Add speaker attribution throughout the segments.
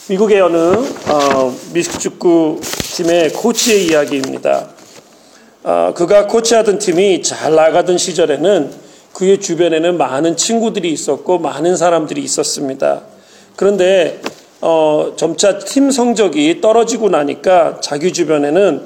Speaker 1: 미국의 어느 미식축구 팀의 코치의 이야기입니다. 그가 코치하던 팀이 잘 나가던 시절에는 그의 주변에는 많은 친구들이 있었고 많은 사람들이 있었습니다. 그런데 점차 팀 성적이 떨어지고 나니까 자기 주변에는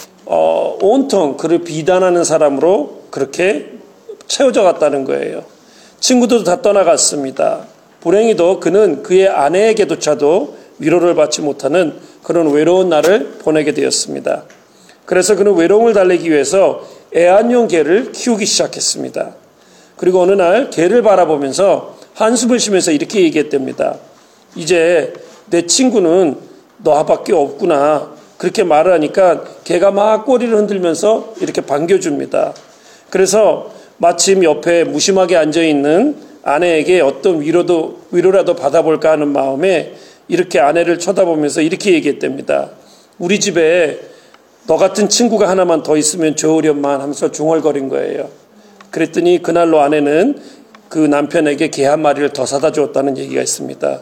Speaker 1: 온통 그를 비난하는 사람으로 그렇게 채워져 갔다는 거예요. 친구들도 다 떠나갔습니다. 불행히도 그는 그의 아내에게조차도 위로를 받지 못하는 그런 외로운 날을 보내게 되었습니다. 그래서 그는 외로움을 달래기 위해서 애완용 개를 키우기 시작했습니다. 그리고 어느 날 개를 바라보면서 한숨을 쉬면서 이렇게 얘기했답니다. 이제 내 친구는 너밖에 없구나. 그렇게 말을 하니까 개가 막 꼬리를 흔들면서 이렇게 반겨줍니다. 그래서 마침 옆에 무심하게 앉아있는 아내에게 어떤 위로라도 받아볼까 하는 마음에 이렇게 아내를 쳐다보면서 이렇게 얘기했답니다. 우리 집에 너 같은 친구가 하나만 더 있으면 좋으련만 하면서 중얼거린 거예요. 그랬더니 그날로 아내는 그 남편에게 개 한 마리를 더 사다 주었다는 얘기가 있습니다.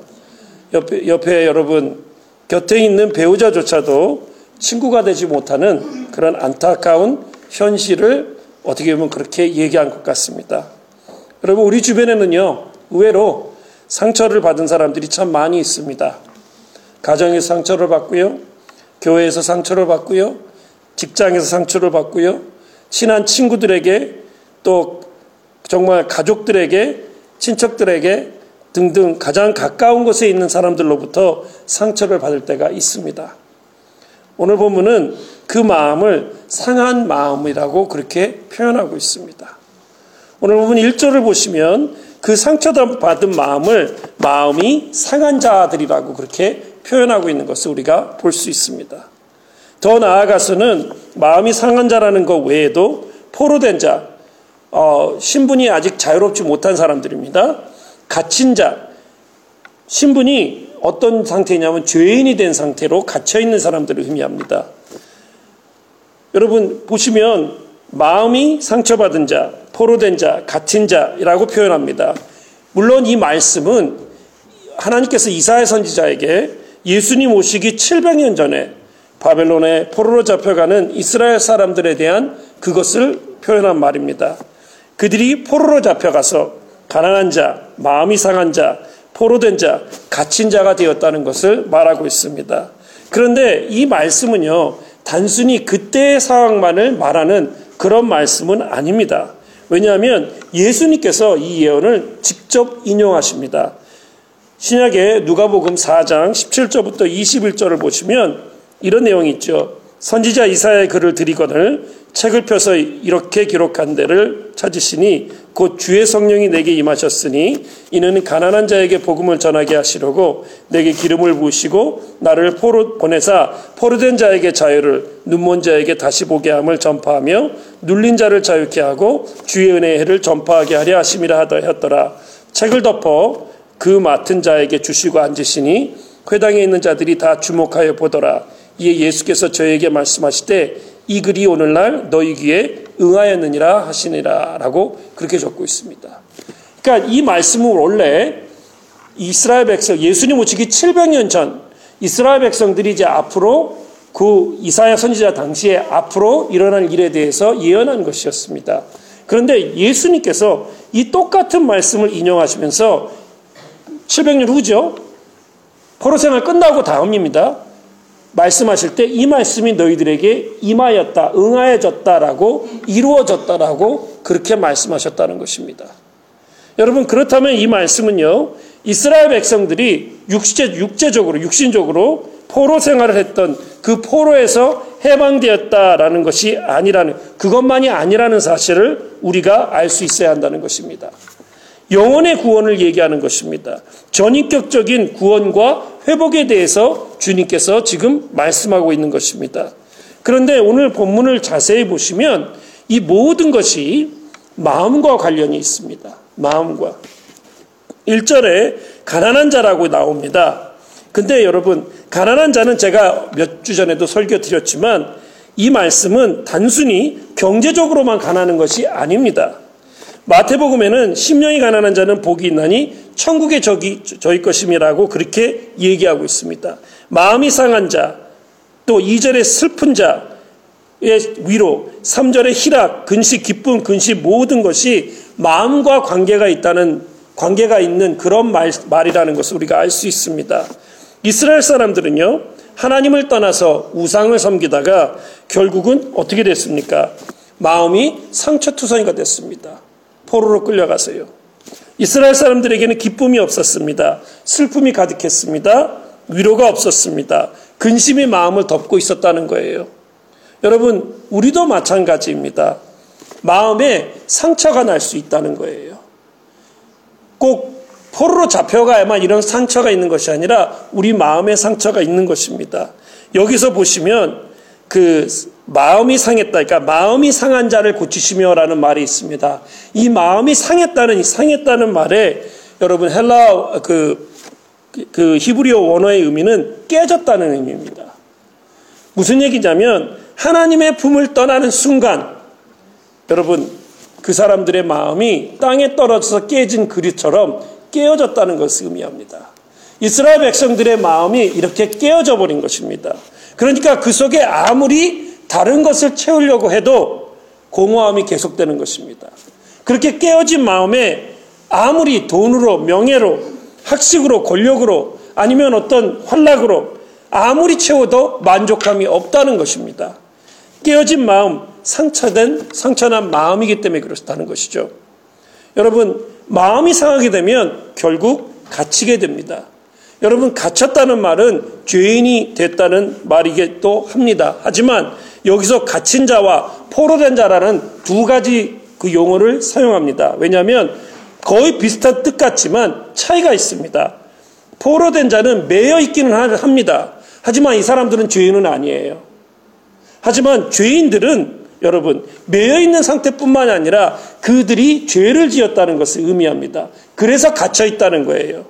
Speaker 1: 옆에 여러분, 곁에 있는 배우자조차도 친구가 되지 못하는 그런 안타까운 현실을 어떻게 보면 그렇게 얘기한 것 같습니다. 여러분, 우리 주변에는요, 의외로 상처를 받은 사람들이 참 많이 있습니다. 가정에서 상처를 받고요, 교회에서 상처를 받고요, 직장에서 상처를 받고요, 친한 친구들에게 또 정말 가족들에게, 친척들에게 등등 가장 가까운 곳에 있는 사람들로부터 상처를 받을 때가 있습니다. 오늘 본문은 그 마음을 상한 마음이라고 그렇게 표현하고 있습니다. 오늘 본문 1절을 보시면 그 상처받은 마음이 상한 자들이라고 그렇게 표현하고 있는 것을 우리가 볼 수 있습니다. 더 나아가서는 마음이 상한 자라는 것 외에도 포로된 자, 신분이 아직 자유롭지 못한 사람들입니다. 갇힌 자, 신분이 어떤 상태냐면 죄인이 된 상태로 갇혀있는 사람들을 의미합니다. 여러분 보시면 마음이 상처받은 자, 포로된 자, 갇힌 자라고 표현합니다. 물론 이 말씀은 하나님께서 이사야 선지자에게 예수님 오시기 700년 전에 바벨론에 포로로 잡혀가는 이스라엘 사람들에 대한 그것을 표현한 말입니다. 그들이 포로로 잡혀가서 가난한 자, 마음이 상한 자, 포로된 자, 갇힌 자가 되었다는 것을 말하고 있습니다. 그런데 이 말씀은요, 단순히 그때의 상황만을 말하는 그런 말씀은 아닙니다. 왜냐하면 예수님께서 이 예언을 직접 인용하십니다. 신약의 누가복음 4장 17절부터 21절을 보시면 이런 내용이 있죠. 선지자 이사야의 글을 드리거늘 책을 펴서 이렇게 기록한 데를 찾으시니 곧 주의 성령이 내게 임하셨으니 이는 가난한 자에게 복음을 전하게 하시려고 내게 기름을 부으시고 나를 보내사 포로된 자에게 자유를 눈먼 자에게 다시 보게 함을 전파하며 눌린 자를 자유케 하고 주의 은혜의 해를 전파하게 하려 하심이라 하였더라. 책을 덮어 그 맡은 자에게 주시고 앉으시니 회당에 있는 자들이 다 주목하여 보더라. 이에 예수께서 저에게 말씀하시되 이 글이 오늘날 너희 귀에 응하였느니라 하시니라 라고 그렇게 적고 있습니다. 그러니까 이 말씀은 원래 이스라엘 백성, 예수님 오시기 700년 전 이스라엘 백성들이 이제 앞으로 그 이사야 선지자 당시에 앞으로 일어날 일에 대해서 예언한 것이었습니다. 그런데 예수님께서 이 똑같은 말씀을 인용하시면서 700년 후죠. 포로 생활 끝나고 다음입니다. 말씀하실 때 이 말씀이 너희들에게 임하였다, 응하여졌다라고 이루어졌다라고 그렇게 말씀하셨다는 것입니다. 여러분 그렇다면 이 말씀은요, 이스라엘 백성들이 육신적으로 포로 생활을 했던 그 포로에서 해방되었다라는 것이 그것만이 아니라는 사실을 우리가 알 수 있어야 한다는 것입니다. 영혼의 구원을 얘기하는 것입니다. 전인격적인 구원과 회복에 대해서 주님께서 지금 말씀하고 있는 것입니다. 그런데 오늘 본문을 자세히 보시면 이 모든 것이 마음과 관련이 있습니다. 마음과. 1절에 가난한 자라고 나옵니다. 근데 여러분, 가난한 자는 제가 몇 주 전에도 설교 드렸지만 이 말씀은 단순히 경제적으로만 가난한 것이 아닙니다. 마태복음에는 심령이 가난한 자는 복이 있나니 천국의 저희 것임이라고 그렇게 얘기하고 있습니다. 마음이 상한 자, 또 2절의 슬픈 자의 위로, 3절의 희락, 근시, 기쁨, 근시 모든 것이 마음과 관계가 있는 그런 말이라는 것을 우리가 알 수 있습니다. 이스라엘 사람들은요, 하나님을 떠나서 우상을 섬기다가 결국은 어떻게 됐습니까? 마음이 상처투성이가 됐습니다. 포로로 끌려가서요. 이스라엘 사람들에게는 기쁨이 없었습니다. 슬픔이 가득했습니다. 위로가 없었습니다. 근심이 마음을 덮고 있었다는 거예요. 여러분, 우리도 마찬가지입니다. 마음에 상처가 날 수 있다는 거예요. 꼭 포로로 잡혀가야만 이런 상처가 있는 것이 아니라 우리 마음에 상처가 있는 것입니다. 여기서 보시면 그 마음이 상했다, 그러니까 마음이 상한 자를 고치시며라는 말이 있습니다. 이 마음이 상했다는 말에 여러분 헬라 그 히브리어 원어의 의미는 깨졌다는 의미입니다. 무슨 얘기냐면 하나님의 품을 떠나는 순간 여러분 그 사람들의 마음이 땅에 떨어져서 깨진 그릇처럼 깨어졌다는 것을 의미합니다. 이스라엘 백성들의 마음이 이렇게 깨어져 버린 것입니다. 그러니까 그 속에 아무리 다른 것을 채우려고 해도 공허함이 계속되는 것입니다. 그렇게 깨어진 마음에 아무리 돈으로, 명예로, 학식으로, 권력으로 아니면 어떤 활락으로 아무리 채워도 만족함이 없다는 것입니다. 깨어진 마음, 상처난 마음이기 때문에 그렇다는 것이죠. 여러분, 마음이 상하게 되면 결국 갇히게 됩니다. 여러분, 갇혔다는 말은 죄인이 됐다는 말이기도 합니다. 하지만 여기서 갇힌 자와 포로된 자라는 두 가지 그 용어를 사용합니다. 왜냐하면 거의 비슷한 뜻 같지만 차이가 있습니다. 포로된 자는 매여 있기는 합니다. 하지만 이 사람들은 죄인은 아니에요. 하지만 죄인들은 여러분 매여 있는 상태뿐만 아니라 그들이 죄를 지었다는 것을 의미합니다. 그래서 갇혀 있다는 거예요.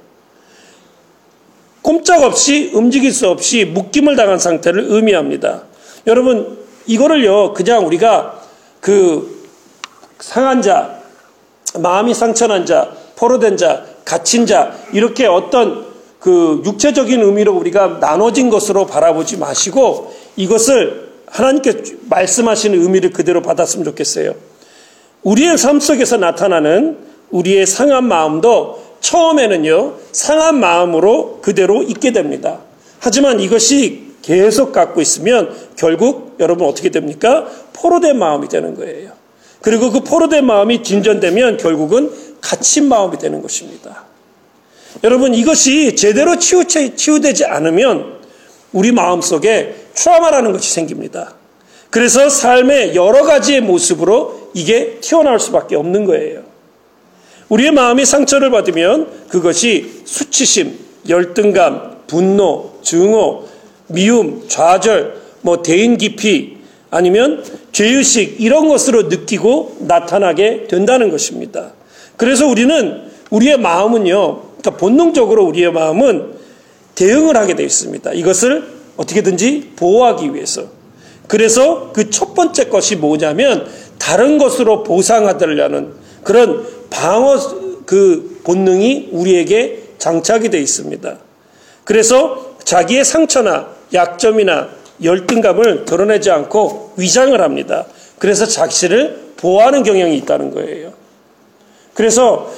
Speaker 1: 꼼짝없이 움직일 수 없이 묶임을 당한 상태를 의미합니다. 여러분 이거를요 그냥 우리가 그 상한 자, 마음이 상처난 자, 포로된 자, 갇힌 자 이렇게 어떤 그 육체적인 의미로 우리가 나눠진 것으로 바라보지 마시고 이것을 하나님께 말씀하시는 의미를 그대로 받았으면 좋겠어요. 우리의 삶 속에서 나타나는 우리의 상한 마음도 처음에는요 상한 마음으로 그대로 있게 됩니다. 하지만 이것이 계속 갖고 있으면 결국 여러분 어떻게 됩니까? 포로된 마음이 되는 거예요. 그리고 그 포로된 마음이 진전되면 결국은 갇힌 마음이 되는 것입니다. 여러분 이것이 제대로 치유되지 않으면 우리 마음속에 트라우마라는 것이 생깁니다. 그래서 삶의 여러 가지의 모습으로 이게 튀어나올 수밖에 없는 거예요. 우리의 마음이 상처를 받으면 그것이 수치심, 열등감, 분노, 증오, 미움, 좌절, 대인 기피 아니면 죄의식 이런 것으로 느끼고 나타나게 된다는 것입니다. 그래서 우리의 마음은요, 그러니까 본능적으로 우리의 마음은 대응을 하게 되어 있습니다. 이것을 어떻게든지 보호하기 위해서. 그래서 그 첫 번째 것이 뭐냐면 다른 것으로 보상하려는 그런 방어 그 본능이 우리에게 장착이 되어 있습니다. 그래서 자기의 상처나 약점이나 열등감을 드러내지 않고 위장을 합니다. 그래서 자신을 보호하는 경향이 있다는 거예요. 그래서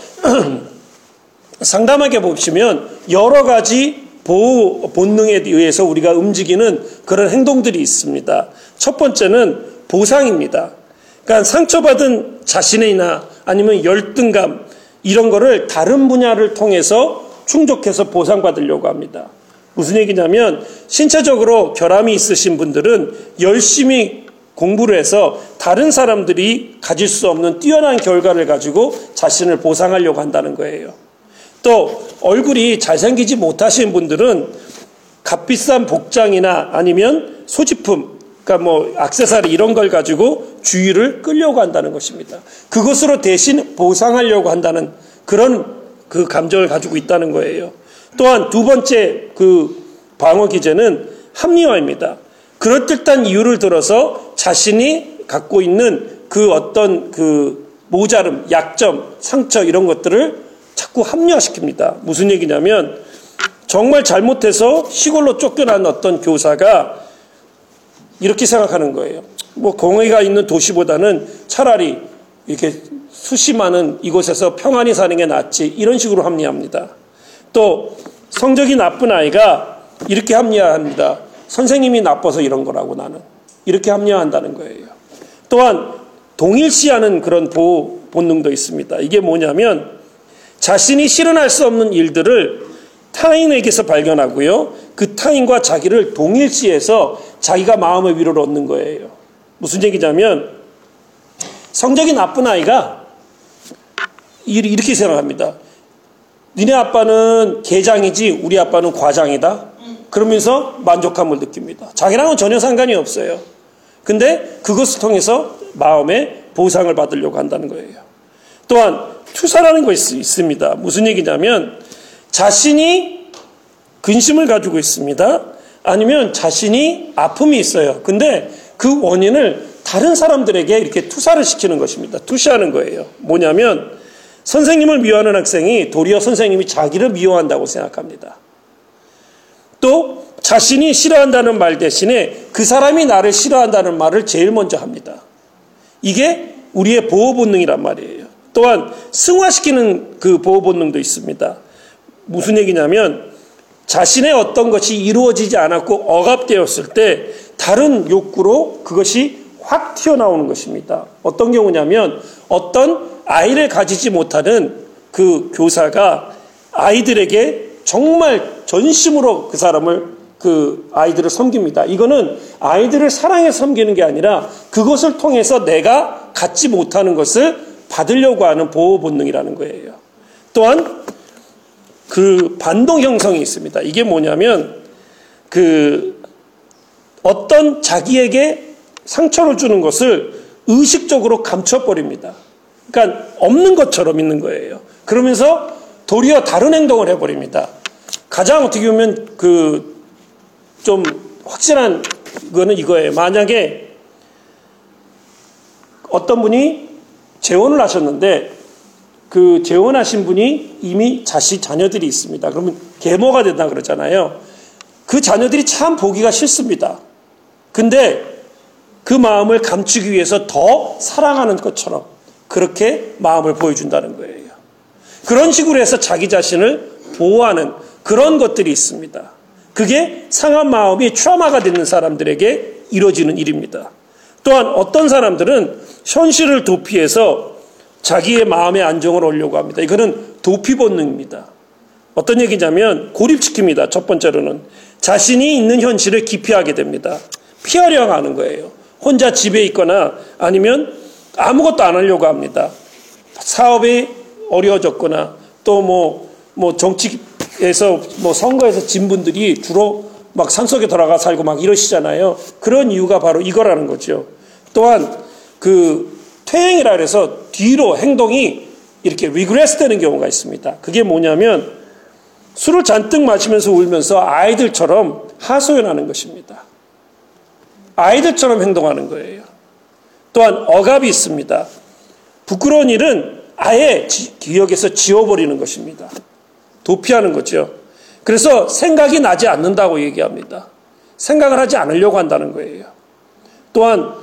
Speaker 1: 상담하게 보시면 여러 가지 보호 본능에 의해서 우리가 움직이는 그런 행동들이 있습니다. 첫 번째는 보상입니다. 그러니까 상처받은 자신이나 아니면 열등감 이런 거를 다른 분야를 통해서 충족해서 보상받으려고 합니다. 무슨 얘기냐면 신체적으로 결함이 있으신 분들은 열심히 공부를 해서 다른 사람들이 가질 수 없는 뛰어난 결과를 가지고 자신을 보상하려고 한다는 거예요. 또 얼굴이 잘생기지 못하신 분들은 값비싼 복장이나 아니면 소지품, 그러니까 액세서리 이런 걸 가지고 주의를 끌려고 한다는 것입니다. 그것으로 대신 보상하려고 한다는 그런 그 감정을 가지고 있다는 거예요. 또한 두 번째 그 방어 기제는 합리화입니다. 그럴듯한 이유를 들어서 자신이 갖고 있는 그 어떤 그 모자름, 약점, 상처 이런 것들을 자꾸 합리화시킵니다. 무슨 얘기냐면 정말 잘못해서 시골로 쫓겨난 어떤 교사가 이렇게 생각하는 거예요. 뭐 공해가 있는 도시보다는 차라리 이렇게 숱이 많은 이곳에서 평안히 사는 게 낫지, 이런 식으로 합리화합니다. 또 성적이 나쁜 아이가 이렇게 합리화합니다. 선생님이 나빠서 이런 거라고 나는. 이렇게 합리화한다는 거예요. 또한 동일시하는 그런 보호 본능도 있습니다. 이게 뭐냐면 자신이 실현할 수 없는 일들을 타인에게서 발견하고요, 그 타인과 자기를 동일시해서 자기가 마음의 위로를 얻는 거예요. 무슨 얘기냐면 성적이 나쁜 아이가 이렇게 생각합니다. 니네 아빠는 계장이지 우리 아빠는 과장이다. 그러면서 만족함을 느낍니다. 자기랑은 전혀 상관이 없어요. 근데 그것을 통해서 마음의 보상을 받으려고 한다는 거예요. 또한 투사라는 것이 있습니다. 무슨 얘기냐면 자신이 근심을 가지고 있습니다. 아니면 자신이 아픔이 있어요. 근데 그 원인을 다른 사람들에게 이렇게 투사를 시키는 것입니다. 투시하는 거예요. 뭐냐면 선생님을 미워하는 학생이 도리어 선생님이 자기를 미워한다고 생각합니다. 또 자신이 싫어한다는 말 대신에 그 사람이 나를 싫어한다는 말을 제일 먼저 합니다. 이게 우리의 보호 본능이란 말이에요. 또한 승화시키는 그 보호 본능도 있습니다. 무슨 얘기냐면 자신의 어떤 것이 이루어지지 않았고 억압되었을 때 다른 욕구로 그것이 확 튀어나오는 것입니다. 어떤 경우냐면 어떤 아이를 가지지 못하는 그 교사가 아이들에게 정말 전심으로 그 아이들을 섬깁니다. 이거는 아이들을 사랑해서 섬기는 게 아니라 그것을 통해서 내가 갖지 못하는 것을 받으려고 하는 보호 본능이라는 거예요. 또한 그 반동 형성이 있습니다. 이게 뭐냐면 어떤 자기에게 상처를 주는 것을 의식적으로 감춰버립니다. 그러니까 없는 것처럼 있는 거예요. 그러면서 도리어 다른 행동을 해버립니다. 가장 어떻게 보면 좀 확실한 거는 이거예요. 만약에 어떤 분이 재혼을 하셨는데 그 재혼하신 분이 이미 자녀들이 있습니다. 그러면 계모가 된다 그러잖아요. 그 자녀들이 참 보기가 싫습니다. 근데 그 마음을 감추기 위해서 더 사랑하는 것처럼 그렇게 마음을 보여준다는 거예요. 그런 식으로 해서 자기 자신을 보호하는 그런 것들이 있습니다. 그게 상한 마음이 트라우마가 되는 사람들에게 이루어지는 일입니다. 또한 어떤 사람들은 현실을 도피해서 자기의 마음의 안정을 얻으려고 합니다. 이거는 도피 본능입니다. 어떤 얘기냐면 고립시킵니다. 첫 번째로는 자신이 있는 현실을 기피하게 됩니다. 피하려고 하는 거예요. 혼자 집에 있거나 아니면 아무것도 안 하려고 합니다. 사업이 어려워졌거나 또 정치에서 선거에서 진 분들이 주로 막 산속에 들어가 살고 막 이러시잖아요. 그런 이유가 바로 이거라는 거죠. 또한 퇴행이라 해서 뒤로 행동이 이렇게 리그레스 되는 경우가 있습니다. 그게 뭐냐면 술을 잔뜩 마시면서 울면서 아이들처럼 하소연하는 것입니다. 아이들처럼 행동하는 거예요. 또한 억압이 있습니다. 부끄러운 일은 아예 기억에서 지워버리는 것입니다. 도피하는 거죠. 그래서 생각이 나지 않는다고 얘기합니다. 생각을 하지 않으려고 한다는 거예요. 또한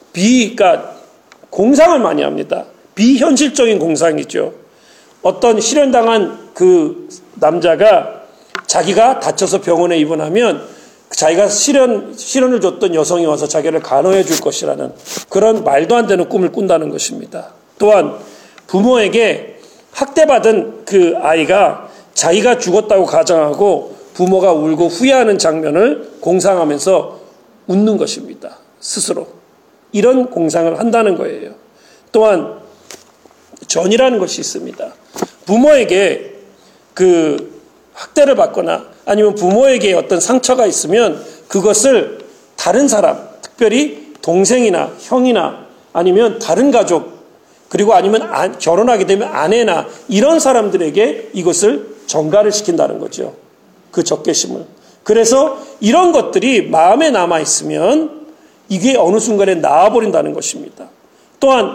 Speaker 1: 공상을 많이 합니다. 비현실적인 공상이죠. 어떤 실현당한 그 남자가 자기가 다쳐서 병원에 입원하면 자기가 실현을 줬던 여성이 와서 자기를 간호해 줄 것이라는 그런 말도 안 되는 꿈을 꾼다는 것입니다. 또한 부모에게 학대받은 그 아이가 자기가 죽었다고 가정하고 부모가 울고 후회하는 장면을 공상하면서 웃는 것입니다. 스스로. 이런 공상을 한다는 거예요. 또한 전이라는 것이 있습니다. 부모에게 학대를 받거나 아니면 부모에게 어떤 상처가 있으면 그것을 다른 사람, 특별히 동생이나 형이나 아니면 다른 가족, 그리고 아니면 결혼하게 되면 아내나 이런 사람들에게 이것을 전가를 시킨다는 거죠. 그 적개심을. 그래서 이런 것들이 마음에 남아있으면 이게 어느 순간에 나와버린다는 것입니다. 또한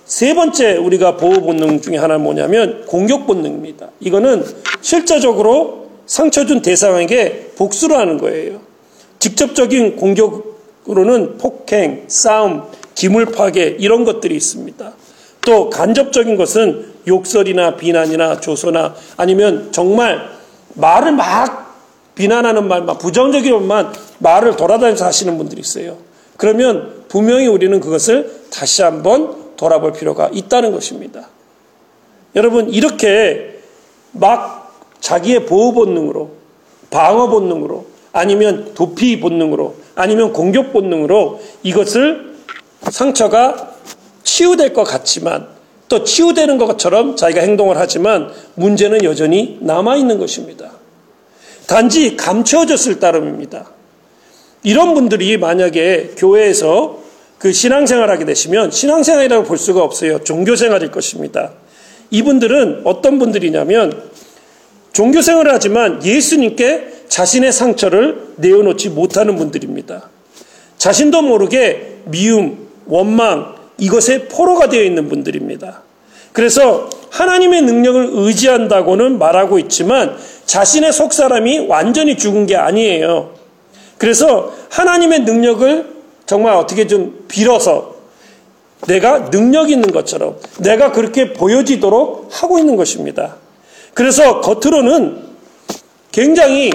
Speaker 1: 세 번째 우리가 보호 본능 중에 하나는 뭐냐면 공격 본능입니다. 이거는 실제적으로 상처 준 대상에게 복수를 하는 거예요. 직접적인 공격으로는 폭행, 싸움, 기물 파괴 이런 것들이 있습니다. 또 간접적인 것은 욕설이나 비난이나 조소나 아니면 정말 말을 막 비난하는 말만 부정적인 말을 돌아다니면서 하시는 분들이 있어요. 그러면 분명히 우리는 그것을 다시 한번 돌아볼 필요가 있다는 것입니다. 여러분 이렇게 막 자기의 보호 본능으로 방어 본능으로 아니면 도피 본능으로 아니면 공격 본능으로 이것을 상처가 치유될 것 같지만 또 치유되는 것처럼 자기가 행동을 하지만 문제는 여전히 남아있는 것입니다. 단지 감춰졌을 따름입니다. 이런 분들이 만약에 교회에서 그 신앙생활을 하게 되시면 신앙생활이라고 볼 수가 없어요. 종교생활일 것입니다. 이분들은 어떤 분들이냐면 종교생활을 하지만 예수님께 자신의 상처를 내어놓지 못하는 분들입니다. 자신도 모르게 미움, 원망 이것에 포로가 되어 있는 분들입니다. 그래서 하나님의 능력을 의지한다고는 말하고 있지만 자신의 속사람이 완전히 죽은 게 아니에요. 그래서 하나님의 능력을 정말 어떻게 좀 빌어서 내가 능력 있는 것처럼 내가 그렇게 보여지도록 하고 있는 것입니다. 그래서 겉으로는 굉장히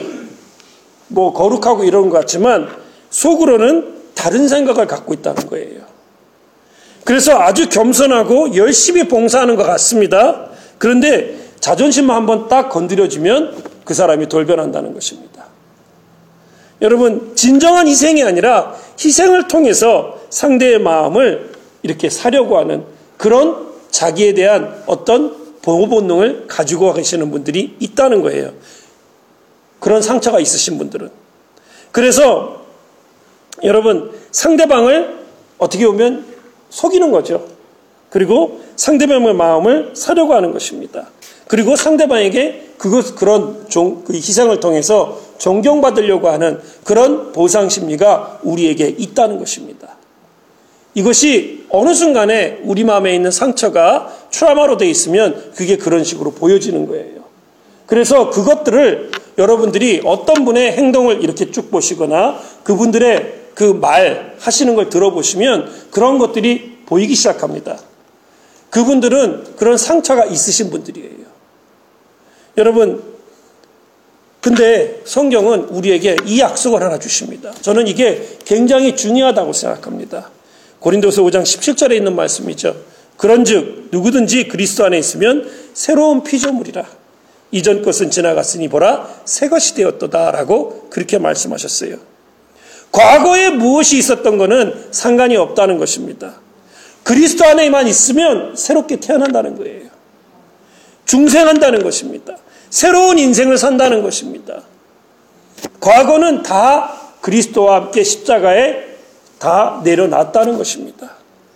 Speaker 1: 거룩하고 이런 것 같지만 속으로는 다른 생각을 갖고 있다는 거예요. 그래서 아주 겸손하고 열심히 봉사하는 것 같습니다. 그런데 자존심만 한번 딱 건드려지면 그 사람이 돌변한다는 것입니다. 여러분 진정한 희생이 아니라 희생을 통해서 상대의 마음을 이렇게 사려고 하는 그런 자기에 대한 어떤 보호 본능을 가지고 계시는 분들이 있다는 거예요. 그런 상처가 있으신 분들은. 그래서 여러분 상대방을 어떻게 보면 속이는 거죠. 그리고 상대방의 마음을 사려고 하는 것입니다. 그리고 상대방에게 그런 그 희생을 통해서 존경받으려고 하는 그런 보상 심리가 우리에게 있다는 것입니다. 이것이 어느 순간에 우리 마음에 있는 상처가 트라우마로 되어 있으면 그게 그런 식으로 보여지는 거예요. 그래서 그것들을 여러분들이 어떤 분의 행동을 이렇게 쭉 보시거나 그분들의 그 말 하시는 걸 들어보시면 그런 것들이 보이기 시작합니다. 그분들은 그런 상처가 있으신 분들이에요. 여러분 근데 성경은 우리에게 이 약속을 하나 주십니다. 저는 이게 굉장히 중요하다고 생각합니다. 고린도서 5장 17절에 있는 말씀이죠. 그런즉 누구든지 그리스도 안에 있으면 새로운 피조물이라. 이전 것은 지나갔으니 보라 새 것이 되었도다라고 그렇게 말씀하셨어요. 과거에 무엇이 있었던 것은 상관이 없다는 것입니다. 그리스도 안에만 있으면 새롭게 태어난다는 거예요. 중생한다는 것입니다. 새로운 인생을 산다는 것입니다. 과거는 다 그리스도와 함께 십자가에 다 내려놨다는 것입니다.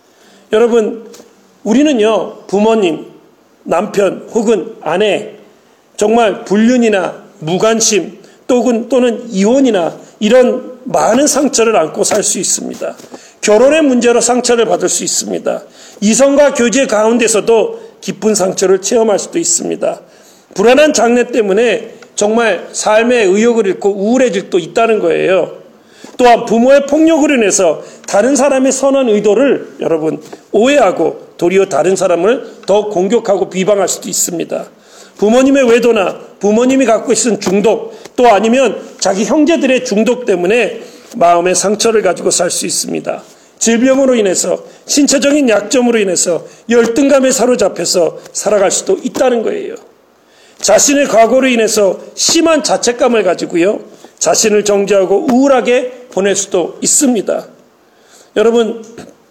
Speaker 1: 여러분 우리는요 부모님, 남편 혹은 아내 정말 불륜이나 무관심 또는 이혼이나 이런 많은 상처를 안고 살 수 있습니다. 결혼의 문제로 상처를 받을 수 있습니다. 이성과 교제 가운데서도 깊은 상처를 체험할 수도 있습니다. 불안한 장래 때문에 정말 삶의 의욕을 잃고 우울해질 수도 있다는 거예요. 또한 부모의 폭력으로 인해서 다른 사람의 선한 의도를 여러분 오해하고 도리어 다른 사람을 더 공격하고 비방할 수도 있습니다. 부모님의 외도나 부모님이 갖고 있는 중독 또 아니면 자기 형제들의 중독 때문에 마음의 상처를 가지고 살 수 있습니다. 질병으로 인해서 신체적인 약점으로 인해서 열등감에 사로잡혀서 살아갈 수도 있다는 거예요. 자신의 과거로 인해서 심한 자책감을 가지고요. 자신을 정죄하고 우울하게 보낼 수도 있습니다. 여러분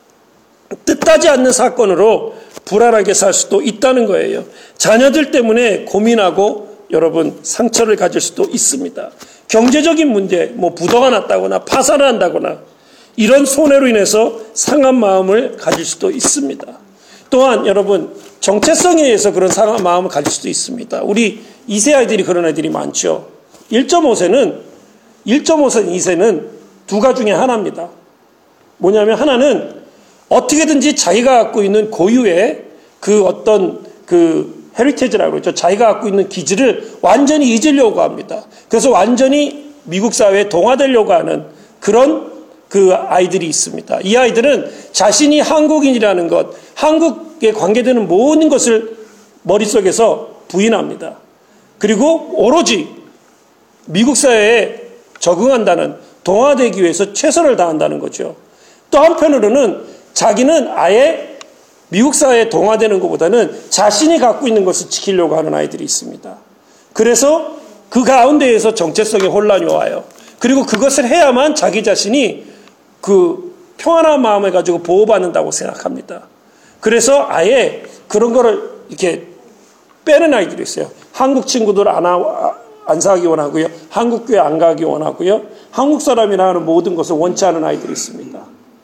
Speaker 1: 뜻하지 않는 사건으로 불안하게 살 수도 있다는 거예요. 자녀들 때문에 고민하고 여러분 상처를 가질 수도 있습니다. 경제적인 문제, 부도가 났다거나 파산을 한다거나 이런 손해로 인해서 상한 마음을 가질 수도 있습니다. 또한 여러분 정체성에 의해서 그런 상한 마음을 가질 수도 있습니다. 우리 2세 아이들이 그런 애들이 많죠. 1.5세는 2세는 두 가지 중에 하나입니다. 뭐냐면 하나는 어떻게든지 자기가 갖고 있는 고유의 그 어떤 그 헤리티지라고 그러죠. 자기가 갖고 있는 기질을 완전히 잊으려고 합니다. 그래서 완전히 미국 사회에 동화되려고 하는 그런 그 아이들이 있습니다. 이 아이들은 자신이 한국인이라는 것, 한국에 관계되는 모든 것을 머릿속에서 부인합니다. 그리고 오로지 미국 사회에 적응한다는, 동화되기 위해서 최선을 다한다는 거죠. 또 한편으로는 자기는 아예 미국 사회에 동화되는 것보다는 자신이 갖고 있는 것을 지키려고 하는 아이들이 있습니다. 그래서 그 가운데에서 정체성의 혼란이 와요. 그리고 그것을 해야만 자기 자신이 그 평안한 마음을 가지고 보호받는다고 생각합니다. 그래서 아예 그런 거를 이렇게 빼는 아이들이 있어요. 한국 친구들 안 사귀기 원하고요. 한국 교회 안 가기 원하고요. 한국 사람이라 하는 모든 것을 원치 않은 아이들이 있습니다.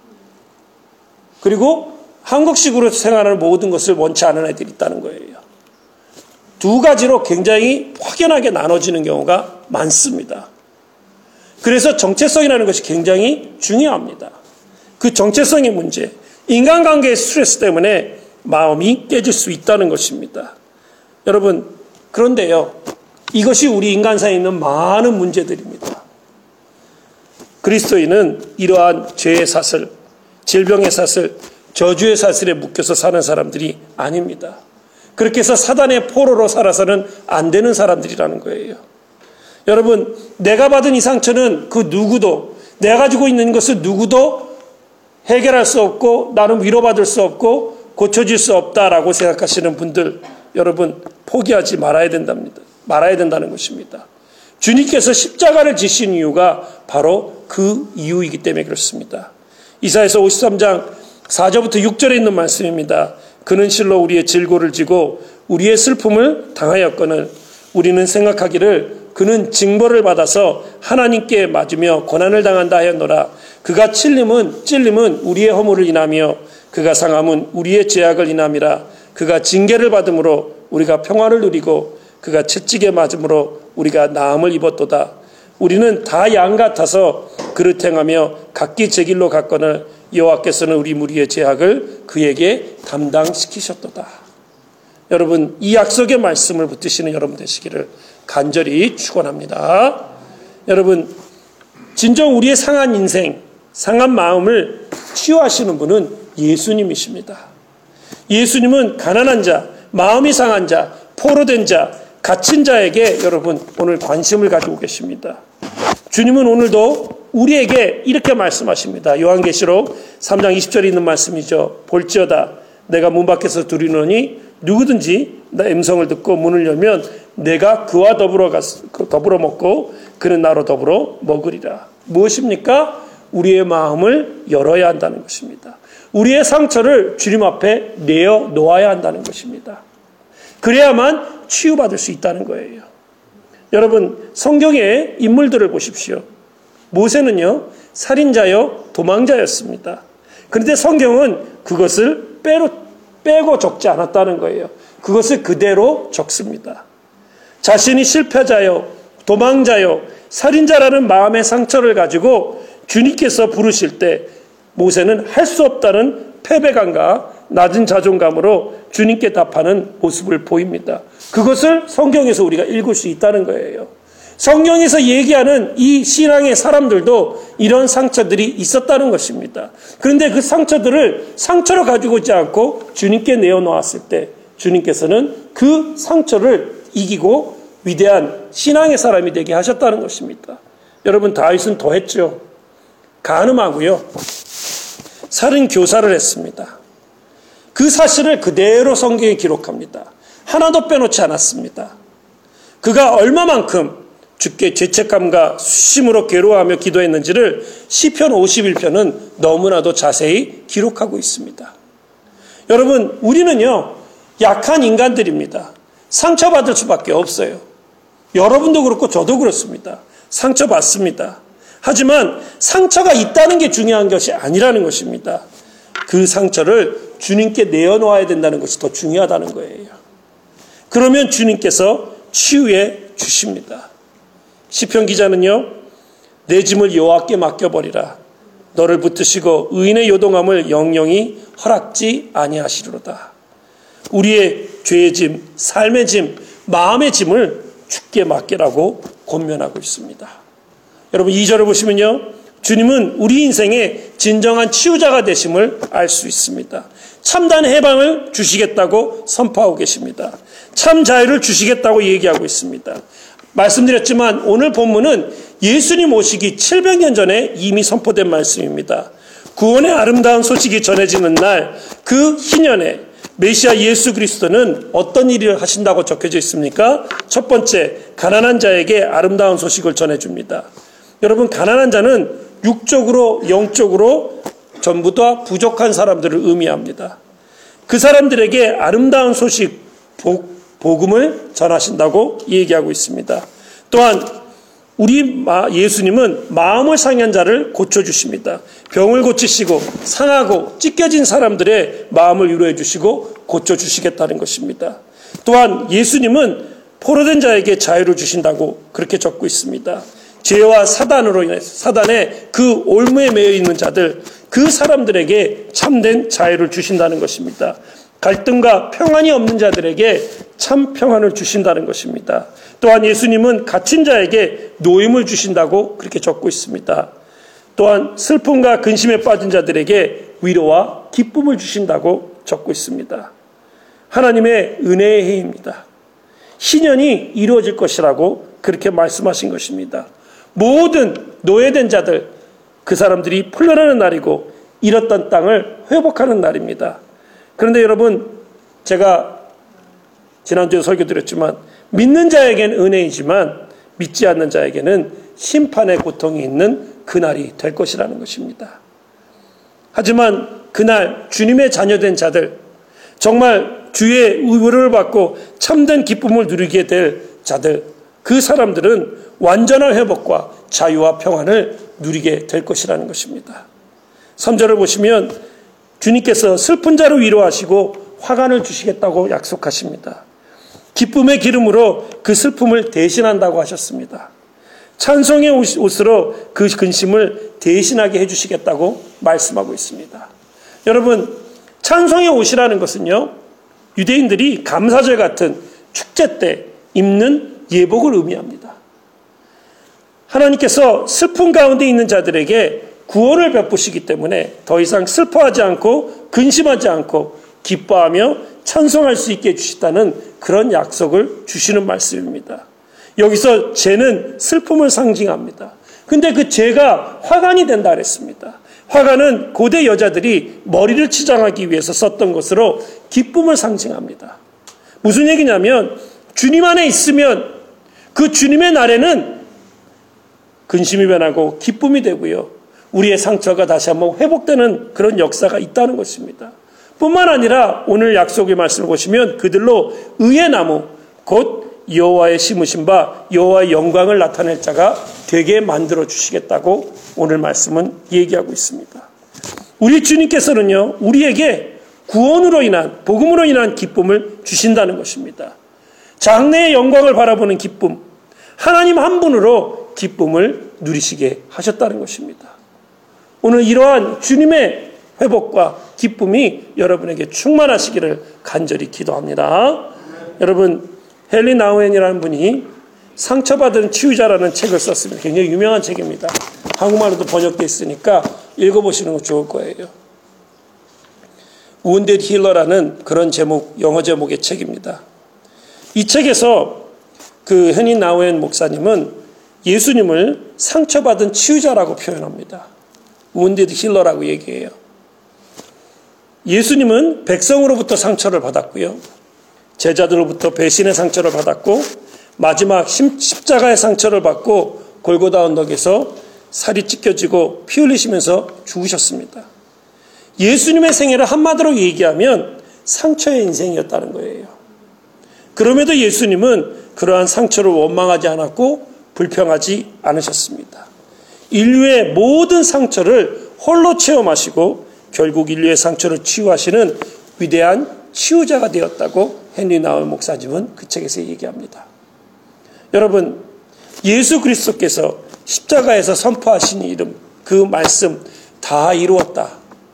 Speaker 1: 그리고 한국식으로 생활하는 모든 것을 원치 않은 아이들이 있다는 거예요. 두 가지로 굉장히 확연하게 나눠지는 경우가 많습니다. 그래서 정체성이라는 것이 굉장히 중요합니다. 그 정체성의 문제, 인간관계의 스트레스 때문에 마음이 깨질 수 있다는 것입니다. 여러분, 그런데요, 이것이 우리 인간사에 있는 많은 문제들입니다. 그리스도인은 이러한 죄의 사슬, 질병의 사슬, 저주의 사슬에 묶여서 사는 사람들이 아닙니다. 그렇게 해서 사단의 포로로 살아서는 안 되는 사람들이라는 거예요. 여러분, 내가 받은 이 상처는 그 누구도, 내가 가지고 있는 것을 누구도 해결할 수 없고 나는 위로받을 수 없고 고쳐질 수 없다라고 생각하시는 분들, 여러분 포기하지 말아야 된다는 것입니다. 주님께서 십자가를 지신 이유가 바로 그 이유이기 때문에 그렇습니다. 이사야서 53장 4절부터 6절에 있는 말씀입니다. 그는 실로 우리의 질고를 지고 우리의 슬픔을 당하였거늘 우리는 생각하기를 그는 징벌을 받아서 하나님께 맞으며 고난을 당한다 하였노라. 그가 찔림은 우리의 허물을 인하며 그가 상함은 우리의 죄악을 인함이라. 그가 징계를 받음으로 우리가 평화를 누리고 그가 채찍에 맞음으로 우리가 나음을 입었도다. 우리는 다 양 같아서 그를 행하며 각기 제 길로 갔거늘 여호와께서는 우리 무리의 죄악을 그에게 담당시키셨도다. 여러분, 이 약속의 말씀을 붙드시는 여러분 되시기를 간절히 축원합니다. 여러분, 진정 우리의 상한 인생, 상한 마음을 치유하시는 분은 예수님이십니다. 예수님은 가난한 자, 마음이 상한 자, 포로된 자, 갇힌 자에게 여러분 오늘 관심을 가지고 계십니다. 주님은 오늘도 우리에게 이렇게 말씀하십니다. 요한계시록 3장 20절에 있는 말씀이죠. 볼지어다 내가 문 밖에서 두리노니 누구든지 나 음성을 듣고 문을 열면 내가 그와 더불어 먹고 그는 나로 더불어 먹으리라. 무엇입니까? 우리의 마음을 열어야 한다는 것입니다. 우리의 상처를 주님 앞에 내어 놓아야 한다는 것입니다. 그래야만 치유받을 수 있다는 거예요. 여러분, 성경의 인물들을 보십시오. 모세는요, 살인자요, 도망자였습니다. 그런데 성경은 그것을 빼고 적지 않았다는 거예요. 그것을 그대로 적습니다. 자신이 실패자요, 도망자요, 살인자라는 마음의 상처를 가지고 주님께서 부르실 때 모세는 할 수 없다는 패배감과 낮은 자존감으로 주님께 답하는 모습을 보입니다. 그것을 성경에서 우리가 읽을 수 있다는 거예요. 성경에서 얘기하는 이 신앙의 사람들도 이런 상처들이 있었다는 것입니다. 그런데 그 상처들을 상처로 가지고 있지 않고 주님께 내어놓았을 때 주님께서는 그 상처를 이기고 위대한 신앙의 사람이 되게 하셨다는 것입니다. 여러분, 다윗은 더 했죠. 간음하고요, 살인 교사를 했습니다. 그 사실을 그대로 성경에 기록합니다. 하나도 빼놓지 않았습니다. 그가 얼마만큼 주께 죄책감과 수심으로 괴로워하며 기도했는지를 시편 51편은 너무나도 자세히 기록하고 있습니다. 여러분, 우리는요, 약한 인간들입니다. 상처받을 수밖에 없어요. 여러분도 그렇고 저도 그렇습니다. 상처받습니다. 하지만 상처가 있다는 게 중요한 것이 아니라는 것입니다. 그 상처를 주님께 내어놓아야 된다는 것이 더 중요하다는 거예요. 그러면 주님께서 치유해 주십니다. 시편 기자는요, 내 짐을 여호와께 맡겨버리라. 너를 붙드시고 의인의 요동함을 영영히 허락지 아니하시리로다. 우리의 죄의 짐, 삶의 짐, 마음의 짐을 주께 맡기라고 권면하고 있습니다. 여러분 2절을 보시면요, 주님은 우리 인생의 진정한 치유자가 되심을 알 수 있습니다. 참된 해방을 주시겠다고 선포하고 계십니다. 참 자유를 주시겠다고 얘기하고 있습니다. 말씀드렸지만 오늘 본문은 예수님 오시기 700년 전에 이미 선포된 말씀입니다. 구원의 아름다운 소식이 전해지는 날, 그 희년에 메시아 예수 그리스도는 어떤 일을 하신다고 적혀져 있습니까? 첫 번째, 가난한 자에게 아름다운 소식을 전해줍니다. 여러분, 가난한 자는 육적으로 영적으로 전부 다 부족한 사람들을 의미합니다. 그 사람들에게 아름다운 소식, 복음을 전하신다고 얘기하고 있습니다. 또한 우리 예수님은 마음을 상한 자를 고쳐주십니다. 병을 고치시고 상하고 찢겨진 사람들의 마음을 위로해 주시고 고쳐주시겠다는 것입니다. 또한 예수님은 포로된 자에게 자유를 주신다고 그렇게 적고 있습니다. 죄와 사단으로 인해서 사단의 그 올무에 매여 있는 자들, 그 사람들에게 참된 자유를 주신다는 것입니다. 갈등과 평안이 없는 자들에게 참 평안을 주신다는 것입니다. 또한 예수님은 갇힌 자에게 노임을 주신다고 그렇게 적고 있습니다. 또한 슬픔과 근심에 빠진 자들에게 위로와 기쁨을 주신다고 적고 있습니다. 하나님의 은혜의 해입니다. 희년이 이루어질 것이라고 그렇게 말씀하신 것입니다. 모든 노예된 자들, 그 사람들이 풀려나는 날이고 잃었던 땅을 회복하는 날입니다. 그런데 여러분, 제가 지난주에 설교드렸지만 믿는 자에게는 은혜이지만 믿지 않는 자에게는 심판의 고통이 있는 그날이 될 것이라는 것입니다. 하지만 그날 주님의 자녀된 자들, 정말 주의 위로를 받고 참된 기쁨을 누리게 될 자들, 그 사람들은 완전한 회복과 자유와 평안을 누리게 될 것이라는 것입니다. 3절을 보시면 주님께서 슬픈 자를 위로하시고 화관을 주시겠다고 약속하십니다. 기쁨의 기름으로 그 슬픔을 대신한다고 하셨습니다. 찬송의 옷으로 그 근심을 대신하게 해주시겠다고 말씀하고 있습니다. 여러분, 찬송의 옷이라는 것은요, 유대인들이 감사절 같은 축제 때 입는 예복을 의미합니다. 하나님께서 슬픔 가운데 있는 자들에게 구원을 베푸시기 때문에 더 이상 슬퍼하지 않고 근심하지 않고 기뻐하며 찬송할 수 있게 해주시다는 그런 약속을 주시는 말씀입니다. 여기서 죄는 슬픔을 상징합니다. 근데 그 죄가 화관이 된다 그랬습니다. 화관은 고대 여자들이 머리를 치장하기 위해서 썼던 것으로 기쁨을 상징합니다. 무슨 얘기냐면 주님 안에 있으면 그 주님의 날에는 근심이 변하고 기쁨이 되고요, 우리의 상처가 다시 한번 회복되는 그런 역사가 있다는 것입니다. 뿐만 아니라 오늘 약속의 말씀을 보시면 그들로 의의 나무, 곧 여호와의 심으신 바 여호와의 영광을 나타낼 자가 되게 만들어 주시겠다고 오늘 말씀은 얘기하고 있습니다. 우리 주님께서는요, 우리에게 구원으로 인한, 복음으로 인한 기쁨을 주신다는 것입니다. 장래의 영광을 바라보는 기쁨, 하나님 한 분으로 기쁨을 누리시게 하셨다는 것입니다. 오늘 이러한 주님의 회복과 기쁨이 여러분에게 충만하시기를 간절히 기도합니다. 여러분, 헨리 나우엔이라는 분이 상처받은 치유자라는 책을 썼습니다. 굉장히 유명한 책입니다. 한국말로도 번역되어 있으니까 읽어보시는 거 좋을 거예요. Wounded Healer라는 그런 제목, 영어 제목의 책입니다. 이 책에서 그 헨리 나우엔 목사님은 예수님을 상처받은 치유자라고 표현합니다. Wounded Healer라고 얘기해요. 예수님은 백성으로부터 상처를 받았고요, 제자들로부터 배신의 상처를 받았고, 마지막 십자가의 상처를 받고 골고다 언덕에서 살이 찢겨지고 피 흘리시면서 죽으셨습니다. 예수님의 생애를 한마디로 얘기하면 상처의 인생이었다는 거예요. 그럼에도 예수님은 그러한 상처를 원망하지 않았고 불평하지 않으셨습니다. 인류의 모든 상처를 홀로 체험하시고 결국 인류의 상처를 치유하시는 위대한 치유자가 되었다고 헨리 나우엔 목사님은 그 책에서 얘기합니다. 여러분, 예수 그리스도께서 십자가에서 선포하신 이름, 그 말씀, 다 이루었다.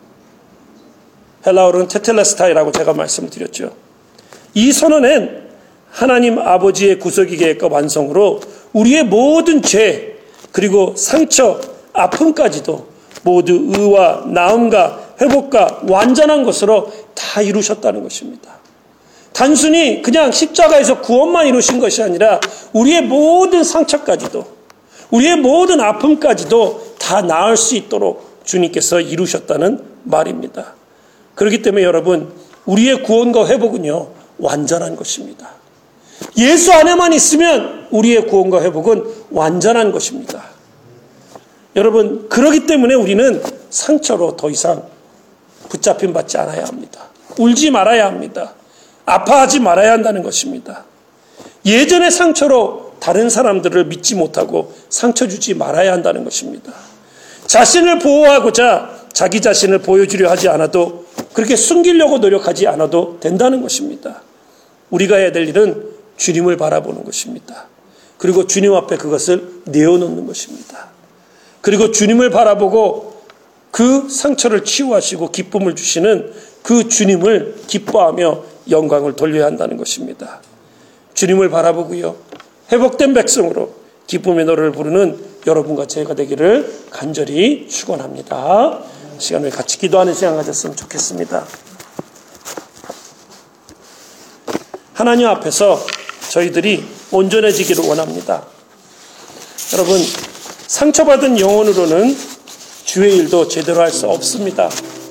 Speaker 1: 헬라어로는 테텔레스타이라고 제가 말씀드렸죠. 이 선언은 하나님 아버지의 구속의 계획과 완성으로 우리의 모든 죄 그리고 상처, 아픔까지도 모두 의와 나음과 회복과 완전한 것으로 다 이루셨다는 것입니다. 단순히 그냥 십자가에서 구원만 이루신 것이 아니라 우리의 모든 상처까지도 우리의 모든 아픔까지도 다 나을 수 있도록 주님께서 이루셨다는 말입니다. 그렇기 때문에 여러분, 우리의 구원과 회복은요, 완전한 것입니다. 예수 안에만 있으면 우리의 구원과 회복은 완전한 것입니다. 여러분, 그렇기 때문에 우리는 상처로 더 이상 붙잡힘 받지 않아야 합니다. 울지 말아야 합니다. 아파하지 말아야 한다는 것입니다. 예전의 상처로 다른 사람들을 믿지 못하고 상처 주지 말아야 한다는 것입니다. 자신을 보호하고자 자기 자신을 보여주려 하지 않아도, 그렇게 숨기려고 노력하지 않아도 된다는 것입니다. 우리가 해야 될 일은 주님을 바라보는 것입니다. 그리고 주님 앞에 그것을 내어놓는 것입니다. 그리고 주님을 바라보고 그 상처를 치유하시고 기쁨을 주시는 그 주님을 기뻐하며 영광을 돌려야 한다는 것입니다. 주님을 바라보고요, 회복된 백성으로 기쁨의 노래를 부르는 여러분과 제가 되기를 간절히 축원합니다. 시간을 같이 기도하는 시간 가졌으면 좋겠습니다. 하나님 앞에서 저희들이 온전해지기를 원합니다. 여러분, 상처받은 영혼으로는 주의 일도 제대로 할 수 없습니다.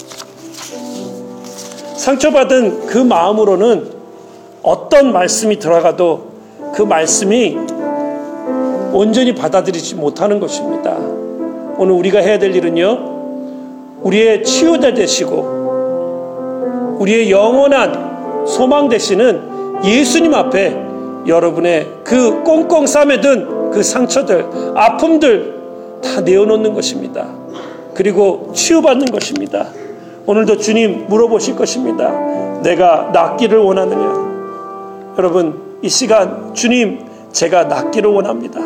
Speaker 1: 상처받은 그 마음으로는 어떤 말씀이 들어가도 그 말씀이 온전히 받아들이지 못하는 것입니다. 오늘 우리가 해야 될 일은요, 우리의 치유자 되시고 우리의 영원한 소망 되시는 예수님 앞에 여러분의 그 꽁꽁 싸매든 그 상처들, 아픔들 다 내어놓는 것입니다. 그리고 치유받는 것입니다. 오늘도 주님 물어보실 것입니다. 내가 낫기를 원하느냐? 여러분, 이 시간 주님, 제가 낫기를 원합니다.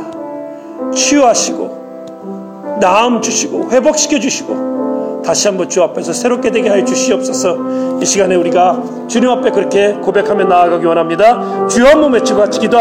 Speaker 1: 치유하시고 나음 주시고 회복시켜 주시고 다시 한번 주 앞에서 새롭게 되게 하여 주시옵소서. 이 시간에 우리가 주님 앞에 그렇게 고백하며 나아가기 원합니다. 주여 한 번 외치고 같이 기도